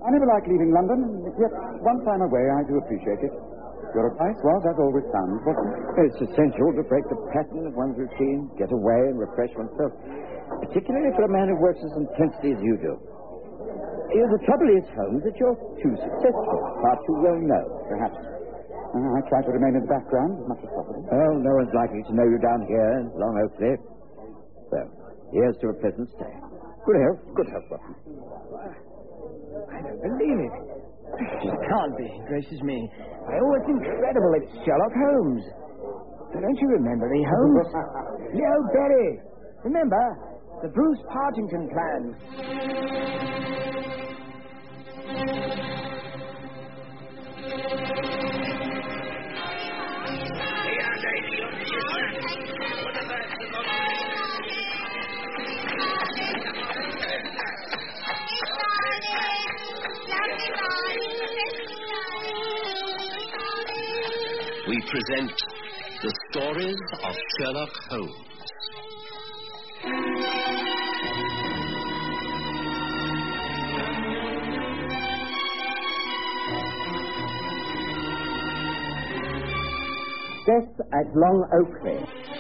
I never like leaving London, yet once I'm away, I do appreciate it. Your advice was, as always, sound, wasn't it? It's essential to break the pattern of one's routine, get away and refresh oneself, particularly for a man who works as intensely as you do. The trouble is, Holmes, that you're too successful, far too well known. Perhaps. I try to remain in the background as much as possible. Well, no one's likely to know you down here in Long Oakley. So, here's to a pleasant stay. Good health, Watson. I don't believe it. It can't be, gracious me. Oh, it's incredible. It's Sherlock Holmes. Don't you remember me, Holmes? Leo Berry. Remember? The Bruce Partington plan. We present the stories of Sherlock Holmes. Death at Long Oakley.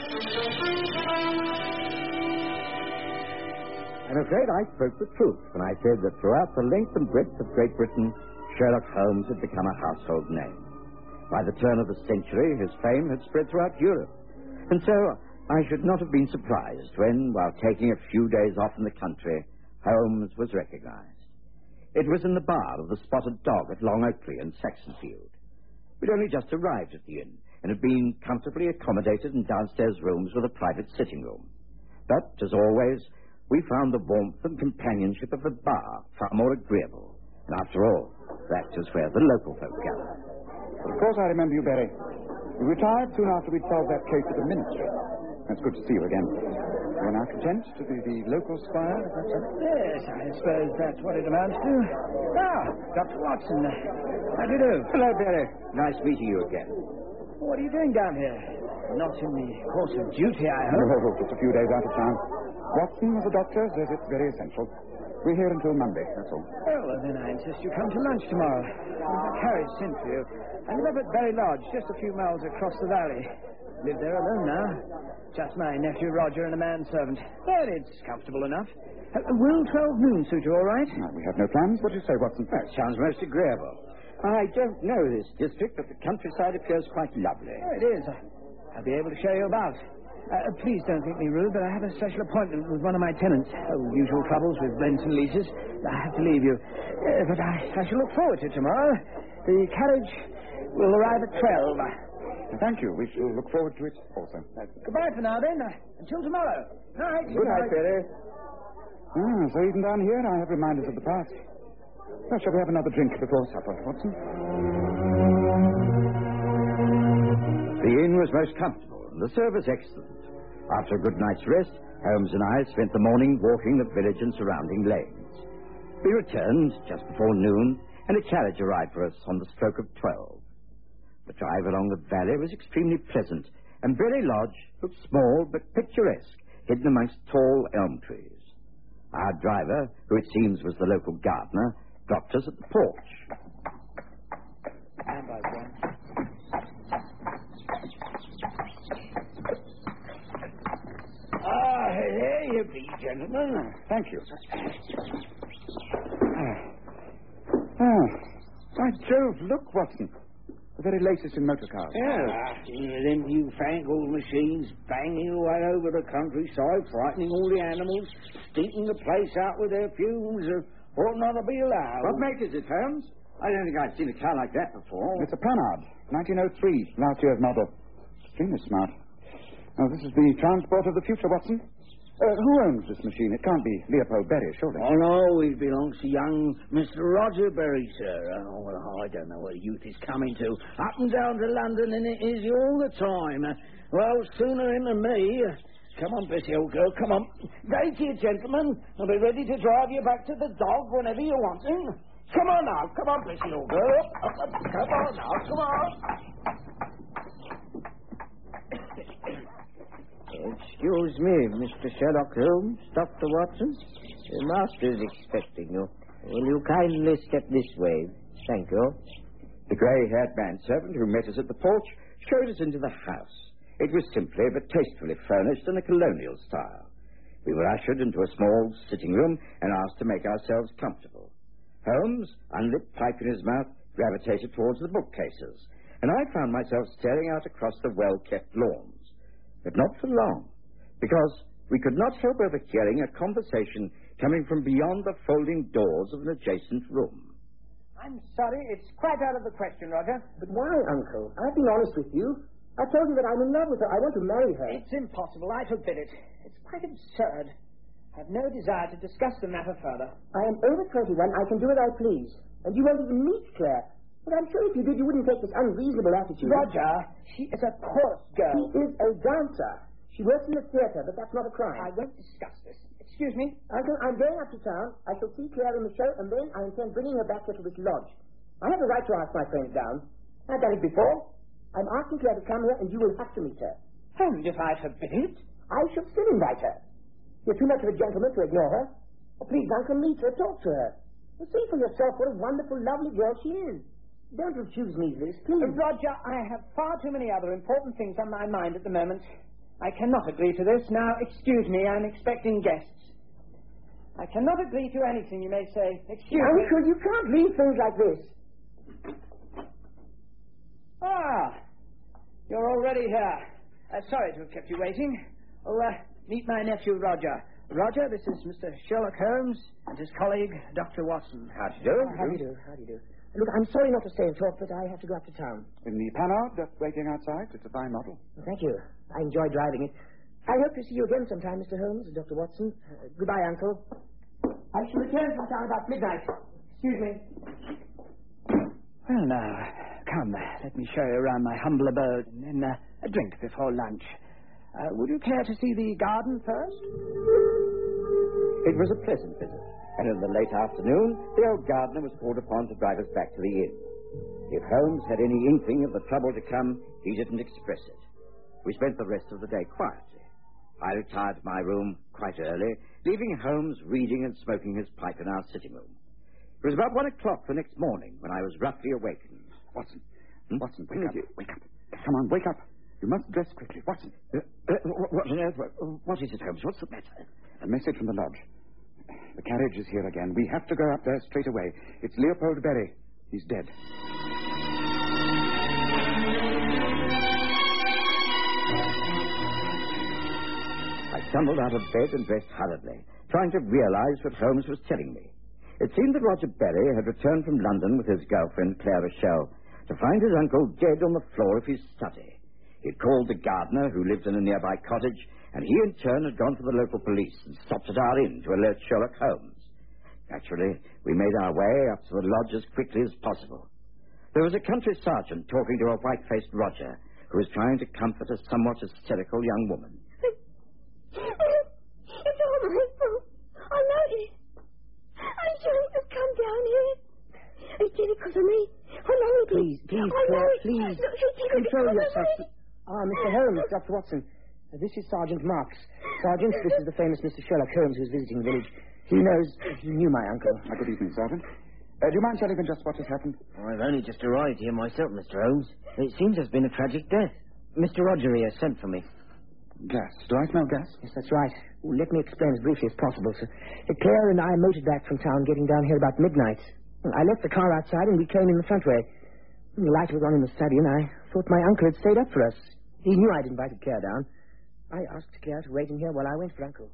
I'm afraid I spoke the truth when I said that throughout the length and breadth of Great Britain, Sherlock Holmes had become a household name. By the turn of the century, his fame had spread throughout Europe. And so I should not have been surprised when, while taking a few days off in the country, Holmes was recognized. It was in the bar of the Spotted Dog at Long Oakley in Saxonfield. We'd only just arrived at the inn and had been comfortably accommodated in downstairs rooms with a private sitting room. But, as always, we found the warmth and companionship of the bar far more agreeable. And after all, that is where the local folk gather. Of course I remember you, Berry. You retired soon after we'd solved that case at the Ministry. It's good to see you again. You're now content to be the local squire, is that so? Yes, I suppose that's what it amounts to. Ah, Dr. Watson. How do you do? Hello, Berry. Nice meeting you again. What are you doing down here? Not in the course of duty, I hope. No, just a few days out of town. Watson, as a doctor, says it's very essential. We're here until Monday, that's all. Well, then I insist you come to lunch tomorrow. There's a carriage sent for you. I live up at Berry Lodge, just a few miles across the valley. Live there alone now. Just my nephew Roger and a manservant. But it's comfortable enough. Will 12 noon suit you all right? No, we have no plans. What do you say, Watson? That sounds most agreeable. I don't know this district, but the countryside appears quite lovely. Oh, it is. I'll be able to show you about. Please don't think me rude, but I have a special appointment with one of my tenants. Oh, usual troubles with rents and leases. I have to leave you. But I shall look forward to tomorrow. The carriage will arrive at 12. Thank you. We shall look forward to it also. Goodbye for now, then. Until tomorrow. Night. Good night, Berry. So even down here, I have reminders of the past. Well, shall we have another drink before supper, Watson? The inn was most comfortable, and the service excellent. After a good night's rest, Holmes and I spent the morning walking the village and surrounding lanes. We returned just before noon, and a carriage arrived for us on the stroke of 12. The drive along the valley was extremely pleasant, and Berry Lodge looked small but picturesque, hidden amongst tall elm trees. Our driver, who it seems was the local gardener, dropped us at the porch. Stand by, John. Here you be, gentlemen. Thank you. By Jove, look, Watson. The very latest in motor cars. Them newfangled machines banging away over the countryside, frightening all the animals, stinking the place out with their fumes, ought not to be allowed. What make is it, Holmes? I don't think I've seen a car like that before. It's a Panhard, 1903, last year's model. Extremely smart. Now, this is the transport of the future, Watson. Who owns this machine? It can't be Leopold Berry, surely. Oh, no, it belongs to young Mr. Roger Berry, sir. Oh, well, I don't know where youth is coming to. Up and down to London, and it is all the time. Well, sooner him than me. Come on, Bessie, old girl, come on. Day to you, gentlemen. I'll be ready to drive you back to the dog whenever you want him. Come on now, come on, Bessie, old girl. Up. Come on now, come on. Excuse me, Mr. Sherlock Holmes, Dr. Watson. The master is expecting you. Will you kindly step this way? Thank you. The grey-haired manservant who met us at the porch showed us into the house. It was simply but tastefully furnished in a colonial style. We were ushered into a small sitting room and asked to make ourselves comfortable. Holmes, unlit pipe in his mouth, gravitated towards the bookcases, and I found myself staring out across the well-kept lawns. But not for long, because we could not help overhearing a conversation coming from beyond the folding doors of an adjacent room. I'm sorry, it's quite out of the question, Roger. But why, Uncle? I've been honest with you. I told you that I'm in love with her. I want to marry her. It's impossible. I forbid it. It's quite absurd. I have no desire to discuss the matter further. I am over 21. I can do as I please. And you won't even meet Claire. But I'm sure if you did, you wouldn't take this unreasonable attitude. Roger, she is a chorus girl. She is a dancer. She works in the theatre, but that's not a crime. I won't discuss this. Excuse me? Uncle, I'm going up to town. I shall see Claire in the show, and then I intend bringing her back here to this lodge. I have a right to ask my friends down. I've done it before. I'm asking Claire to come here, and you will have to meet her. And if I forbid it? I should still invite her. You're too much of a gentleman to ignore her. Oh, please, Uncle, meet her, talk to her. And see for yourself what a wonderful, lovely girl she is. Don't refuse me this, please. Roger, I have far too many other important things on my mind at the moment. I cannot agree to this. Now, excuse me, I'm expecting guests. I cannot agree to anything you may say. Excuse me. Uncle, you can't leave things like this. Ah, you're already here. Sorry to have kept you waiting. Oh, meet my nephew, Roger. Roger, this is Mr. Sherlock Holmes and his colleague, Dr. Watson. How do you do? How do you do? How do you do? Look, I'm sorry not to stay and talk, but I have to go up to town. In the Panhard that's waiting outside. It's a fine model. Thank you. I enjoy driving it. I hope to see you again sometime, Mr. Holmes, Dr. Watson. Goodbye, Uncle. I shall return from town about midnight. Excuse me. Well, now, come, let me show you around my humble abode, and then a drink before lunch. Would you care to see the garden first? It was a pleasant visit, and in the late afternoon, the old gardener was called upon to drive us back to the inn. If Holmes had any inkling of the trouble to come, he didn't express it. We spent the rest of the day quietly. I retired to my room quite early, leaving Holmes reading and smoking his pipe in our sitting room. It was about 1 o'clock the next morning when I was roughly awakened. Watson, Watson, wake up. Wake up. Come on, wake up. You must dress quickly. Watson. What on earth? What is it, Holmes? What's the matter? A message from the lodge. The carriage is here again. We have to go up there straight away. It's Leopold Berry. He's dead. I stumbled out of bed and dressed hurriedly, trying to realize what Holmes was telling me. It seemed that Roger Berry had returned from London with his girlfriend, Claire Rochelle, to find his uncle dead on the floor of his study. He'd called the gardener, who lived in a nearby cottage, and he in turn had gone to the local police and stopped at our inn to alert Sherlock Holmes. Naturally, we made our way up to the lodge as quickly as possible. There was a country sergeant talking to a white-faced Roger, who was trying to comfort a somewhat hysterical young woman. It's all my fault. I know it. I shouldn't have come down here. It's difficult for me. I know it. Please, Claire, please. Control yourself. Mr. Holmes, Dr. Watson. This is Sergeant Marks. Sergeant, this is the famous Mr. Sherlock Holmes who's visiting the village. He knew my uncle. Good evening, Sergeant. Do you mind telling me just what has happened? I've only just arrived here myself, Mr. Holmes. It seems there's been a tragic death. Mr. Roger here sent for me. Gas. Do I smell gas? Yes, that's right. Well, let me explain as briefly as possible, sir. Claire and I motored back from town, getting down here about midnight. I left the car outside and we came in the front way. The light was on in the study, and I thought my uncle had stayed up for us. He knew I'd invited Claire down. I asked Claire to wait in here while I went for Uncle.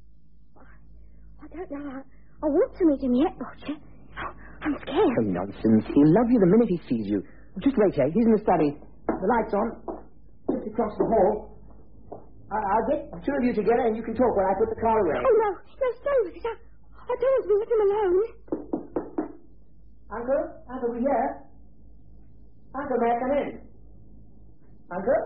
I don't know. I want to meet him yet, Roger. I'm scared. Oh, nonsense. He'll love you the minute he sees you. Just wait here. He's in the study. The light's on. Just across the hall. I'll get the two of you together and you can talk while I put the car away. Oh, no. No, stay with us. I don't want to be with him alone. Uncle? Uncle, we here? Uncle, may I come in? Uncle?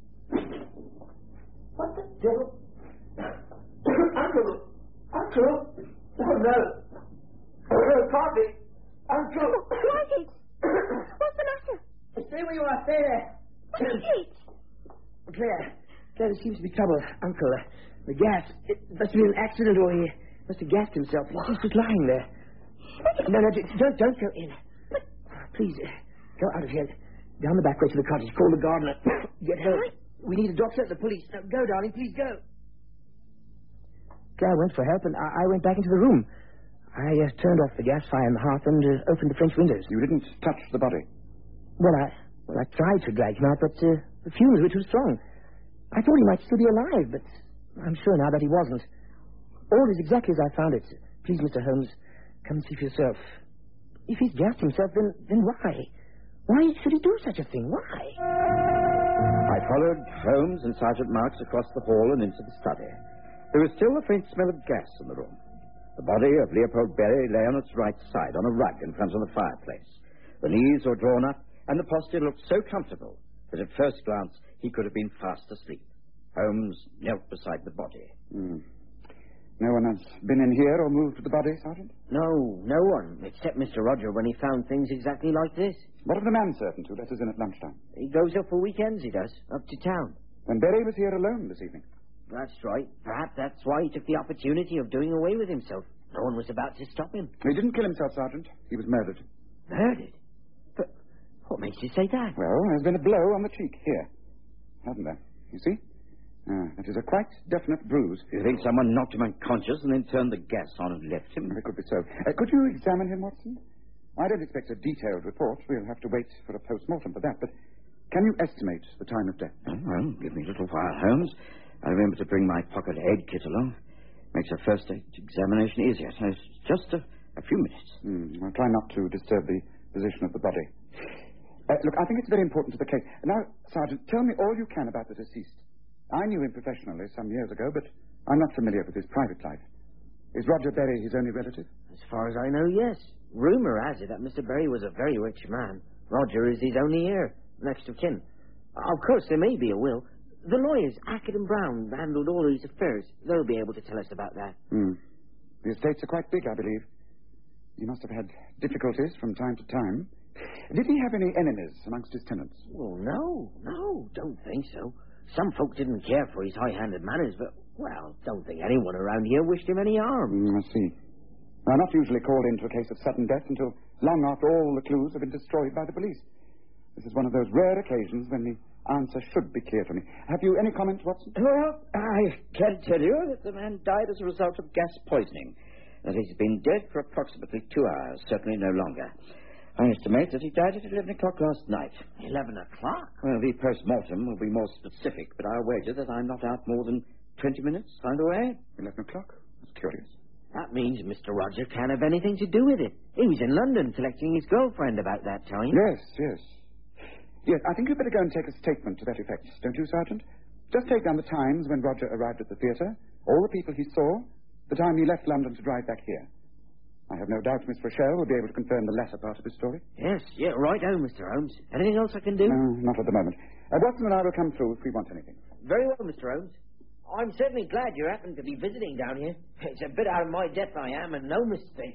What the devil? Uncle? Uncle? Oh, no. Oh, no, coffee. Uncle? What is it? What's the matter? Stay where you are. Stay there. What is it? Claire, there seems to be trouble. Uncle, the gas. It must have been an accident or he must have gassed himself. He's just lying there. No, don't go in. Please, go out of here. Down the back way to the cottage. Call the gardener. Get help. We need a doctor. The police. Now, go, darling. Please go. Claire went for help, and I went back into the room. I turned off the gas fire in the hearth and opened the French windows. You didn't touch the body? Well, I tried to drag him out, but the fumes were too strong. I thought he might still be alive, but I'm sure now that he wasn't. All is exactly as I found it. Please, Mr. Holmes, come and see for yourself. If he's gassed himself, then why? Why should he do such a thing? Why? I followed Holmes and Sergeant Marks across the hall and into the study. There was still a faint smell of gas in the room. The body of Leopold Berry lay on its right side on a rug in front of the fireplace. The knees were drawn up, and the posture looked so comfortable that at first glance he could have been fast asleep. Holmes knelt beside the body. No one has been in here or moved the body, Sergeant? No one, except Mr. Roger when he found things exactly like this. What of the manservant who let us in at lunchtime? He goes up for weekends, he does, up to town. When Berry was here alone this evening? That's right. Perhaps that's why he took the opportunity of doing away with himself. No one was about to stop him. He didn't kill himself, Sergeant. He was murdered. Murdered? But what makes you say that? Well, there's been a blow on the cheek here. Hasn't there? You see? That is a quite definite bruise. You think someone knocked him unconscious and then turned the gas on and left him? It could be so. Could you examine him, Watson? I don't expect a detailed report. We'll have to wait for a post-mortem for that. But can you estimate the time of death? Oh, well, give me a little while, Holmes. I remember to bring my pocket aid kit along. Makes a first examination easier. So it's just a few minutes. I'll try not to disturb the position of the body. Look, I think it's very important to the case. Now, Sergeant, tell me all you can about the deceased. I knew him professionally some years ago, but I'm not familiar with his private life. Is Roger Berry his only relative? As far as I know, yes. Rumour has it that Mr. Berry was a very rich man. Roger is his only heir, next of kin. Of course, there may be a will. The lawyers, Hackett and Brown, handled all his affairs. They'll be able to tell us about that. The estates are quite big, I believe. He must have had difficulties from time to time. Did he have any enemies amongst his tenants? Well, no, don't think so. Some folk didn't care for his high-handed manners, but, well, don't think anyone around here wished him any harm. I see. I'm not usually called into a case of sudden death until long after all the clues have been destroyed by the police. This is one of those rare occasions when the answer should be clear to me. Have you any comment, Watson? Well, I can tell you that the man died as a result of gas poisoning. That he's been dead for approximately 2 hours, certainly no longer. I estimate that he died at 11 o'clock last night. 11 o'clock? Well, the post-mortem will be more specific, but I'll wager that I'm not out more than 20 minutes underway. 11 o'clock? That's curious. That means Mr. Roger can't have anything to do with it. He was in London collecting his girlfriend about that time. Yes. Yes, I think you'd better go and take a statement to that effect, don't you, Sergeant? Just take down the times when Roger arrived at the theatre, all the people he saw, the time he left London to drive back here. I have no doubt Miss Rochelle will be able to confirm the latter part of his story. Yes, right on, Mr. Holmes. Anything else I can do? No, not at the moment. Watson and I will come through if we want anything. Very well, Mr. Holmes. I'm certainly glad you happened to be visiting down here. It's a bit out of my depth, I am, and no mistake.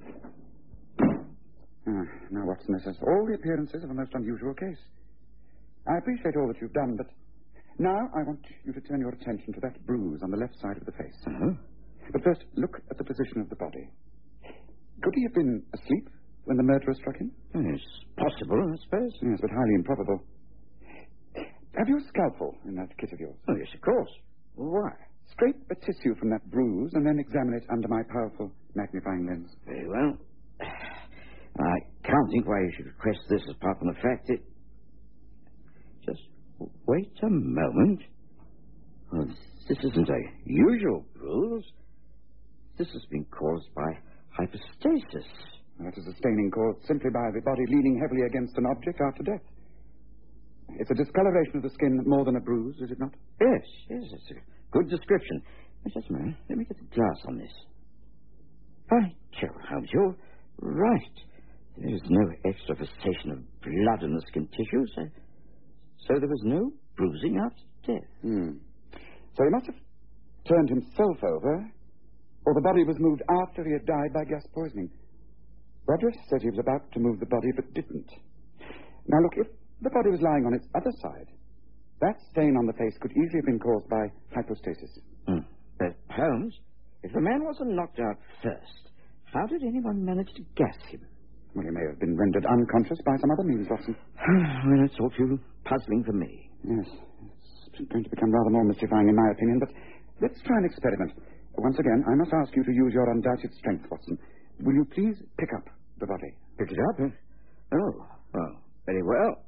Now, Watson, this has all the appearances of a most unusual case. I appreciate all that you've done, but now I want you to turn your attention to that bruise on the left side of the face. But first, look at the position of the body. Could he have been asleep when the murderer struck him? It's possible, I suppose. Yes, but highly improbable. Have you a scalpel in that kit of yours? Oh, yes, of course. Why? Scrape a tissue from that bruise and then examine it under my powerful magnifying lens. Very well. I can't think why you should request this apart from the fact that... Just wait a moment. Well, this isn't a usual bruise. This has been caused by hypostasis. That is a staining caused simply by the body leaning heavily against an object after death. It's a discoloration of the skin more than a bruise, is it not? Yes, it's a good description. Just a minute. Let me get the glass on this. By Jove, Holmes, you're right. There is no extravasation of blood in the skin tissue, so there was no bruising after death. So he must have turned himself over, or the body was moved after he had died by gas poisoning. Roger said he was about to move the body, but didn't. Now, look, if the body was lying on its other side, that stain on the face could easily have been caused by hypostasis. But, Holmes, if the man wasn't knocked out first, How did anyone manage to gas him? Well, he may have been rendered unconscious by some other means, Watson. Well, it's all too puzzling for me. Yes, it's going to become rather more mystifying, in my opinion, but let's try an experiment. Once again, I must ask you to use your undoubted strength, Watson. Will you please pick up the body? Pick it up? Oh, very well.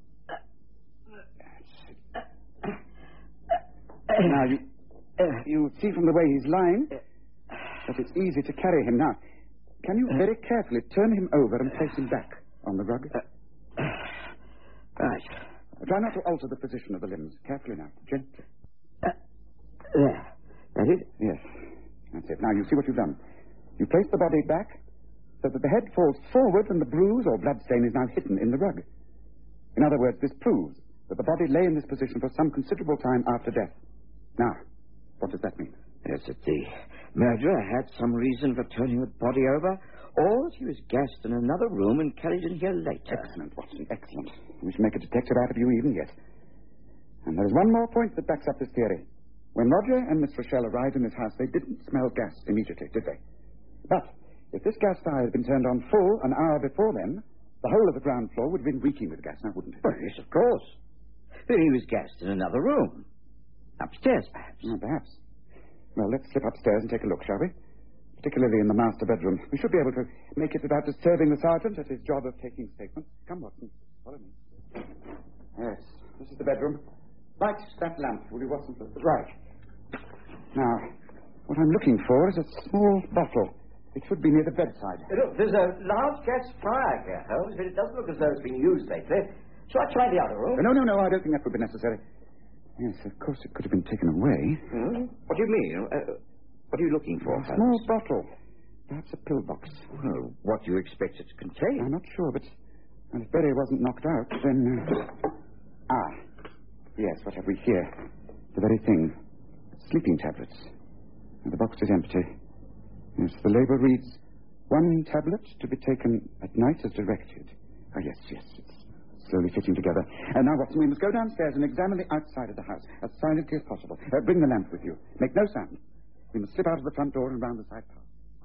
Now, you see from the way he's lying that it's easy to carry him. Now, can you very carefully turn him over and place him back on the rug? Right. Try not to alter the position of the limbs. Carefully now. Gently. There. That it? Yes. That's it. Now, you see what you've done. You place the body back so that the head falls forward and the bruise or blood stain is now hidden in the rug. In other words, this proves that the body lay in this position for some considerable time after death. Now, what does that mean? Yes, that the murderer had some reason for turning the body over, or that he was gassed in another room and carried in here later. Excellent, Watson, excellent. We should make a detective out of you even yet. And there is one more point that backs up this theory. When Roger and Miss Rochelle arrived in this house, they didn't smell gas immediately, did they? But if this gas fire had been turned on full an hour before then, the whole of the ground floor would have been reeking with gas now, wouldn't it? Well, yes, of course. But he was gassed in another room. Upstairs, perhaps. Oh, perhaps. Well, let's slip upstairs and take a look, shall we? Particularly in the master bedroom. We should be able to make it without disturbing the sergeant at his job of taking statements. Come, Watson. Follow me. Yes, this is the bedroom. Light that lamp, will you, Watson? Right. Now, what I'm looking for is a small bottle. It should be near the bedside. Look, there's a large gas fire here, Holmes, but it doesn't look as though it's been used lately. Shall I try the other room? No, I don't think that would be necessary. Yes, of course it could have been taken away. What do you mean? What are you looking for, A small bottle. Perhaps a pillbox. Well, what do you expect it to contain? I'm not sure, but if Berry wasn't knocked out, then... Yes, what have we here? The very thing. Sleeping tablets. And the box is empty. Yes, the label reads, 1 tablet to be taken at night as directed. Oh, yes, it's slowly fitting together. Now, Watson, we must go downstairs and examine the outside of the house as silently as possible. Bring the lamp with you. Make no sound. We must slip out of the front door and round the side path.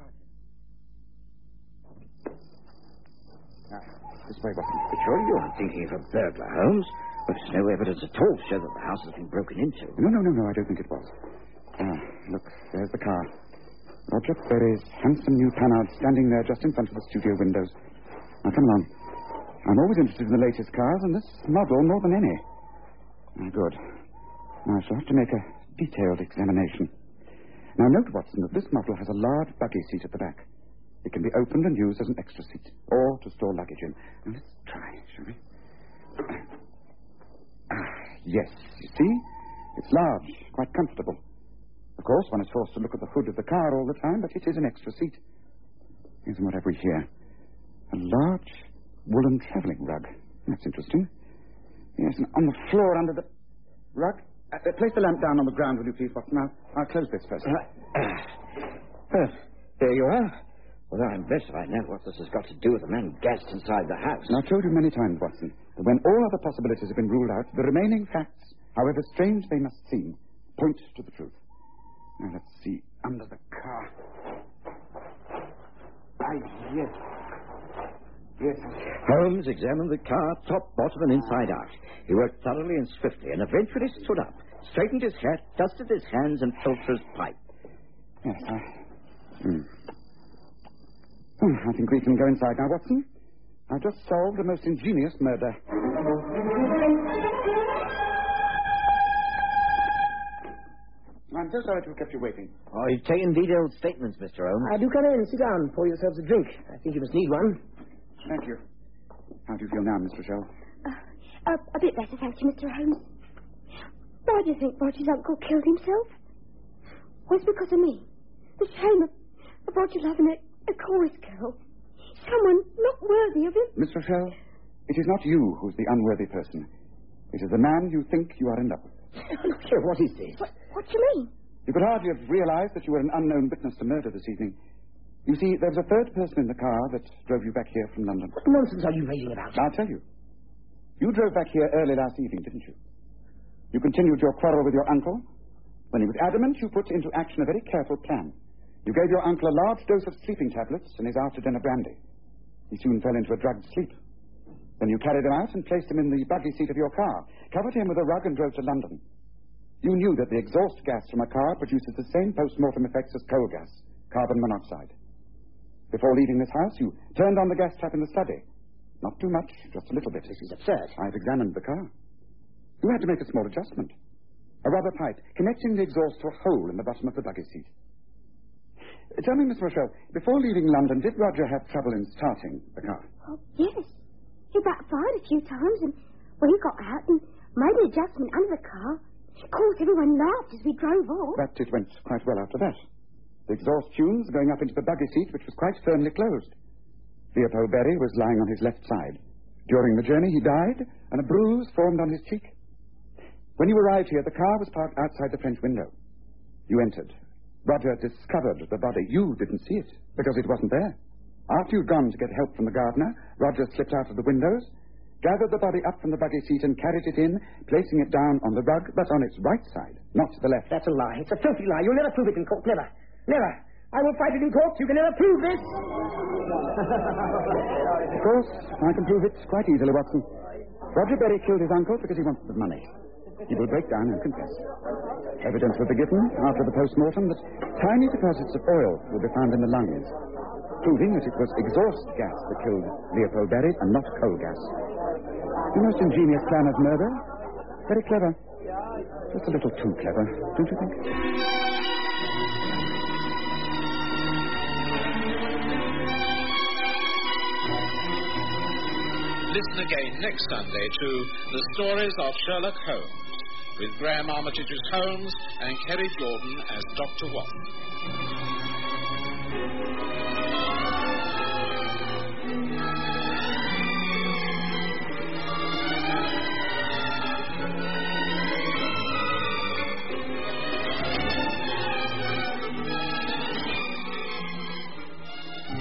This way, Watson. But surely you aren't thinking of a burglar, Holmes? Well, there's no evidence at all to show that the house has been broken into. No, I don't think it was. Look, there's the car. Roger Berry's handsome new Panhard standing there just in front of the studio windows. Now, come along. I'm always interested in the latest cars, and this model more than any. Good. Now, I shall have to make a detailed examination. Now, note, Watson, that this model has a large buggy seat at the back. It can be opened and used as an extra seat, or to store luggage in. Now, let's try, shall we? Yes, you see? It's large, quite comfortable. Of course, one is forced to look at the hood of the car all the time, but it is an extra seat. Here's what have we here? A large woolen travelling rug. That's interesting. Yes, and on the floor under the rug. Place the lamp down on the ground, will you please, Watson? I'll close this first. There you are. Well, I'm blessed if I know what this has got to do with the man gassed inside the house. I've told you many times, Watson, that when all other possibilities have been ruled out, the remaining facts, however strange they must seem, point to the truth. Now, let's see. Under the car. Yes. Holmes examined the car top, bottom, and inside out. He worked thoroughly and swiftly, and eventually stood up, straightened his hat, dusted his hands, and filled for his pipe. Yes, I think we can go inside now, Watson. I've just solved the most ingenious murder. I'm so sorry to have kept you waiting. Oh, you've taken detailed statements, Mr. Holmes. Do come in. Sit down. Pour yourselves a drink. I think you must need one. Thank you. How do you feel now, Miss Rochelle? A bit better, thank you, Mr. Holmes. Why do you think Roger's uncle killed himself? Was it because of me? The shame of Roger loving a chorus girl. Someone not worthy of him. Miss Rochelle, it is not you who's the unworthy person. It is the man you think you are in love with. I'm not sure. What is this? What do you mean? You could hardly have realized that you were an unknown witness to murder this evening. You see, there was a third person in the car that drove you back here from London. What nonsense are you raving about? I'll tell you. You drove back here early last evening, didn't you? You continued your quarrel with your uncle. When he was adamant, you put into action a very careful plan. You gave your uncle a large dose of sleeping tablets and his after-dinner brandy. He soon fell into a drugged sleep. Then you carried him out and placed him in the buggy seat of your car, covered him with a rug and drove to London. You knew that the exhaust gas from a car produces the same post-mortem effects as coal gas, carbon monoxide. Before leaving this house, you turned on the gas tap in the study. Not too much, just a little bit. This is absurd. I've examined the car. You had to make a small adjustment. A rubber pipe connecting the exhaust to a hole in the bottom of the buggy seat. Tell me, Miss Rochelle, before leaving London, did Roger have trouble in starting the car? Oh, yes. He backfired a few times, and when he got out and made an adjustment under the car, of course, everyone laughed as we drove off. But it went quite well after that. The exhaust fumes going up into the buggy seat, which was quite firmly closed. Leopold Berry was lying on his left side. During the journey, he died, and a bruise formed on his cheek. When you arrived here, the car was parked outside the French window. You entered. Roger discovered the body. You didn't see it, because it wasn't there. After you'd gone to get help from the gardener, Roger slipped out of the windows, gathered the body up from the buggy seat and carried it in, placing it down on the rug, but on its right side, not the left. That's a lie. It's a filthy lie. You'll never prove it in court. Never. Never. I will fight it in court. You can never prove this. Of course, I can prove it quite easily, Watson. Roger Berry killed his uncle because he wanted the money. He will break down and confess. Evidence will be given after the post-mortem that tiny deposits of oil will be found in the lungs, proving that it was exhaust gas that killed Leopold Berry and not coal gas. The most ingenious plan of murder. Very clever. Just a little too clever, don't you think? Listen again next Sunday to The Stories of Sherlock Holmes, with Graham Armitage as Holmes and Kerry Jordan as Dr. Watson.